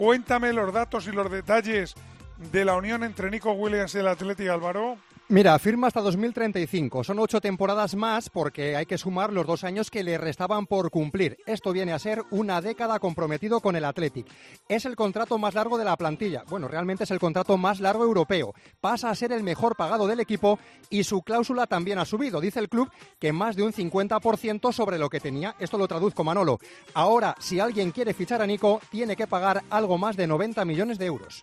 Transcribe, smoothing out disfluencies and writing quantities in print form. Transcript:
Cuéntame los datos y los detalles de la unión entre Nico Williams y el Athletic, Álvaro. Mira, firma hasta 2035. Son 8 temporadas más porque hay que sumar los 2 años que le restaban por cumplir. Esto viene a ser una década comprometido con el Athletic. Es el contrato más largo de la plantilla. Bueno, realmente es el contrato más largo europeo. Pasa a ser el mejor pagado del equipo y su cláusula también ha subido. Dice el club que más de un 50% sobre lo que tenía. Esto lo traduzco, Manolo. Ahora, si alguien quiere fichar a Nico, tiene que pagar algo más de 90 millones de euros.